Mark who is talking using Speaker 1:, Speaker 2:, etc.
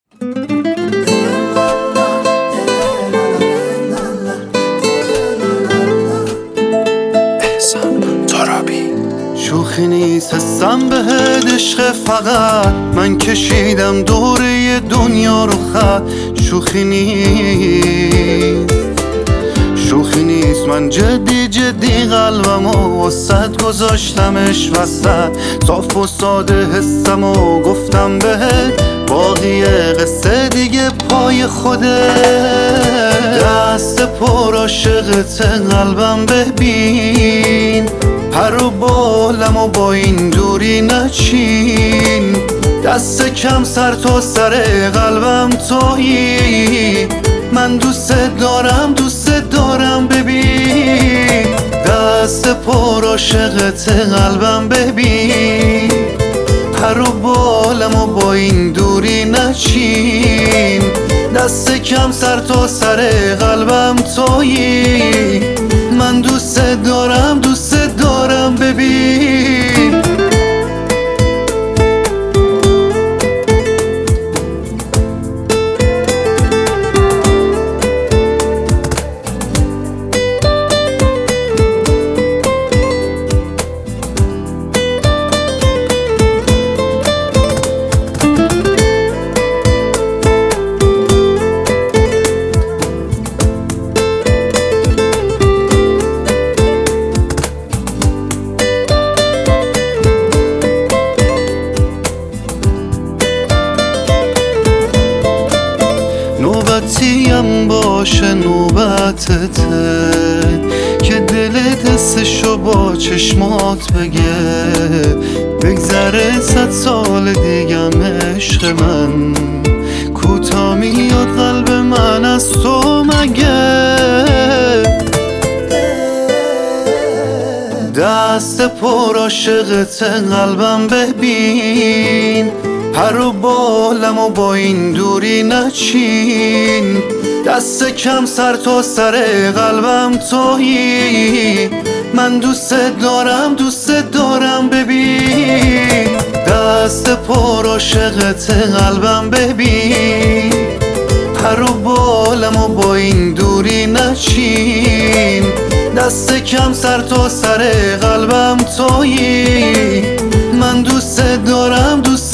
Speaker 1: شوخی نیست حسم بهت عشق، فقط من کشیدم دوره دنیا رو خط. شوخی نیست من جدی قلبمو وسط گذاشتمش وسط. صاف و ساده حسم و گفتم بهت، باقی قصه دیگه پای خودت. دست پر عاشقت قلبم ببین، پر و بالم و با این دوری نچین. دست کم سر تا سر قلبم تویی، من دوست دارم ببین. دست پر عاشقت قلبم ببین، پر و بالم و با این دوری نچین. دست کم سر تا سر قلبم تویی، من دوست دارم ببین. نوبتیم باشه نوبتته، که دلت حسشو با چشمات بگه. بگذره 100 سال دیگم عشق من، کوتا میاد قلب من از تو مگه. دست پر عاشقت قلبم ببین، پر و بالم و با این دوری نچین. دست کم سر تا سر قلبم تویی، من دوست دارم ببین. دست پر عاشقت قلبم ببین، پر و بالم و با این دوری نچین. دست کم سر تا سر قلبم تویی، من دوست دارم